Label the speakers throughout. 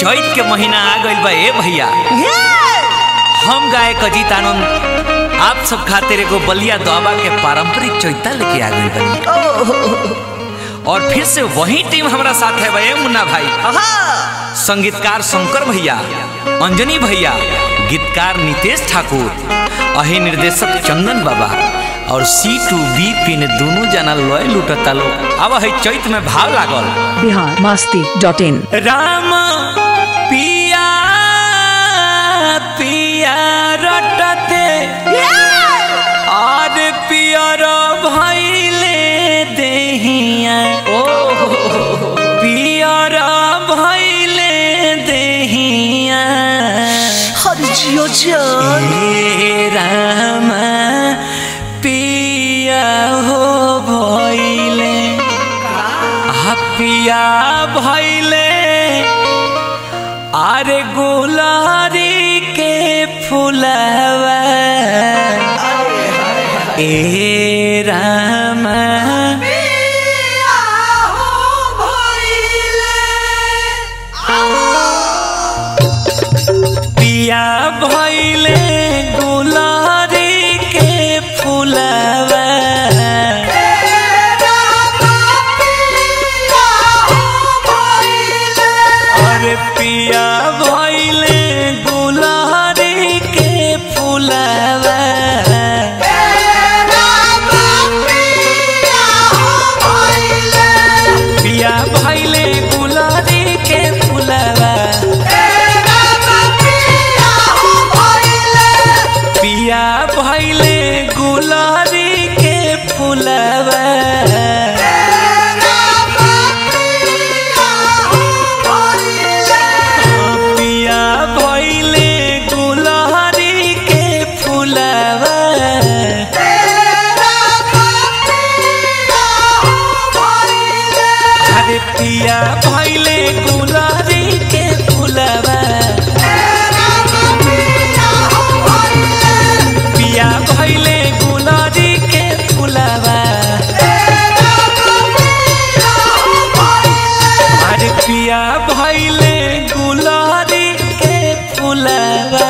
Speaker 1: चैत के महीना आ गइल बा ए भैया। हम गायक अजीत आनंद आप सब खातिर एगो बलिया दुआबा के पारंपरिक चैता लेके आ गइल बानी। और फिर से वही टीम हमारा साथ है भाई मुन्ना भाई, संगीतकार शंकर भैया, अंजनी भैया, गीतकार नितेश ठाकुर, अही निर्देशक चंदन बाबा और C2B पिन दोनों जना लय लुटता लोग। अब है चैत में भाव लागल
Speaker 2: biharmasti.in
Speaker 1: राम पिया पिया रटते और पियर भइले देहिया पियर भइले देहिया
Speaker 2: जियो जान
Speaker 1: राम पिया हो भइले पिया भइले आरे गुलारी के फुलवा ए राम
Speaker 2: पिया हो भइले
Speaker 1: पिया भइले गुलारी के फुलवा पिया भइले गुलारी के फुलवा पिया भइले गुलारी के फुलवा पिया भइले गुलारी के फुलवा पिया भइले गुलारी के फुलवा पिया भइले गुलारी के फुलवा अरे पिया भइले गुलारी के फुलवा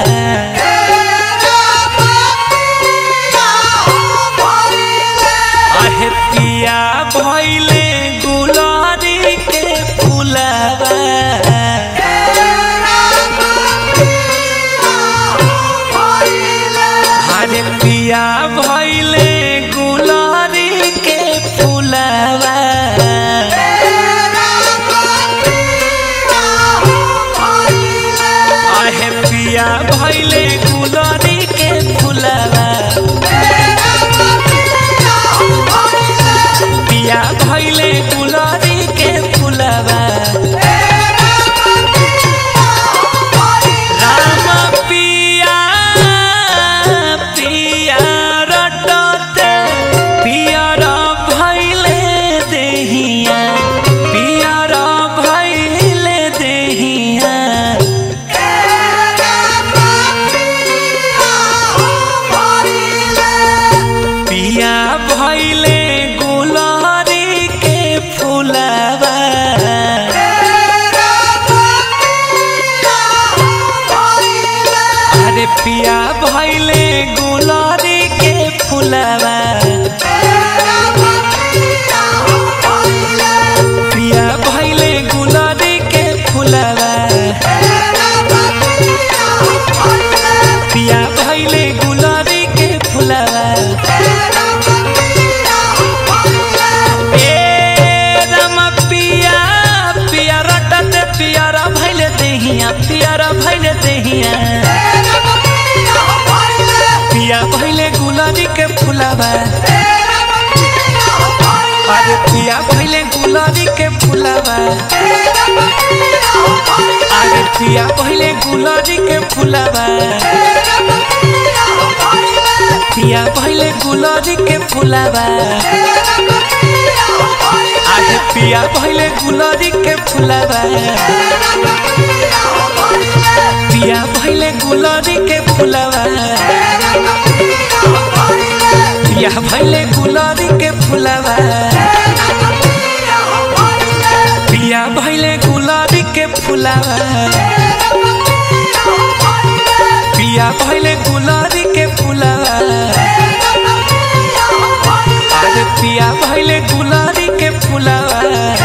Speaker 1: अरे पिया भइले गुलारी के फुलवा अरे पिया भइले गुलारी के फुलवा अरे पिया भइले गुलारी के फुलवा पिया भइले गुलारी के फुलवा राम पिया पिया रटते पियर भइले देहिया पियर भइले देहिया पिया भइले गुलारी के फुलवा अरे पिया भइले गुलारी के फुलवा पिया भइले गुलारी के फुलवा पिया भइले गुलारी के फुलवा पियारा भइले देहिया पियारा भइले देहिया पिया भइले गुलारी के फुलवा अरे पिया भइले गुलारी के फुलवा अरे पिया भइले गुलारी के फुलवा पिया भइले गुलारी के फुलवा अरे पिया भइले गुलारी के फुलवा पिया भइले गुलारी के फुलवा पिया भइले गुलारी के फुलवा पिया भइले गुलारी के फुलावा पिया भइले गुलारी के फुलावा अरे पिया भइले गुलारी के फुलावा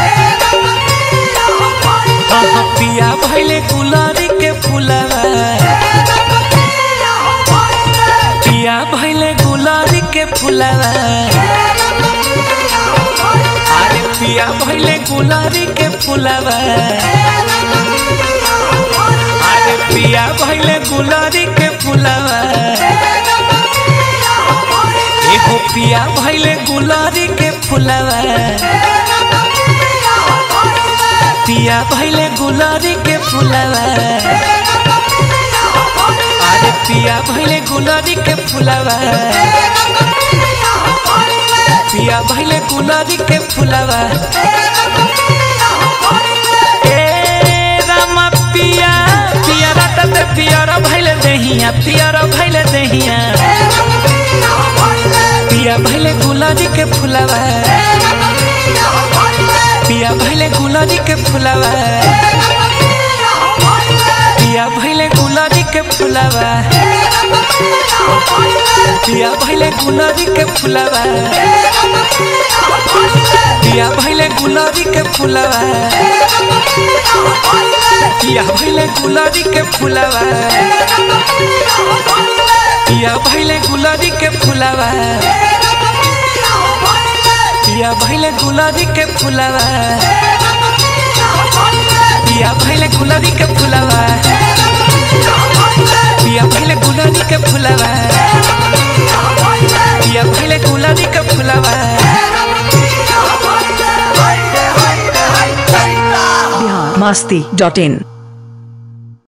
Speaker 1: पिया भइले गुलारी के फुलावा पिया भइले गुलारी के फुलावा अरे पिया भइले गुलारी के फुलावा अरे पिया भइले गुलारी के फुलावा एगो पिया भइले गुलारी के फुलावा पिया भइले गुलारी के फुलावा अरे पिया भइले गुलारी के फुलावा पिया भइले गुलारी के फुलावा ए रामा पिया पिया रात पियर भइले देहिया पियर भइले देहिया पिया भइले गुलारी के फुलावा पिया भइले गुलारी के फुलावा पिया भइले गुलारी के फुलावा पिया भइले गुलारी के फुलावा पिया भइले गुलारी के फुलावा पिया भइले गुलारी के फुलावा पिया भइले गुलारी के फुलावा पिया भइले गुलारी के फुलावा पिया भइले गुलारी के फुलावा पिया भइले गुलारी के फुलावा पिया भइले गुलारी के फुलावा
Speaker 2: biharmasti.in